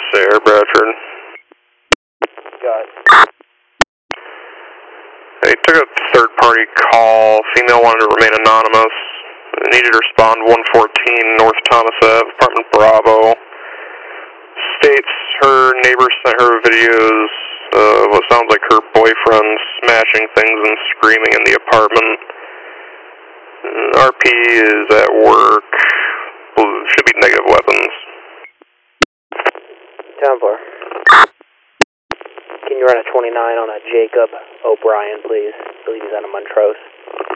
Air Bradford. Got it. They took a third-party call. Female wanted to remain anonymous. Needed to respond 114 North Thomas Ave, apartment Bravo. States her neighbor sent her videos of what sounds like her boyfriend smashing things and screaming in the apartment. RP is at work. Should be negative weapons. 10-4. Can you run a 29 on a Jacob O'Brien, please? I believe he's on a Montrose.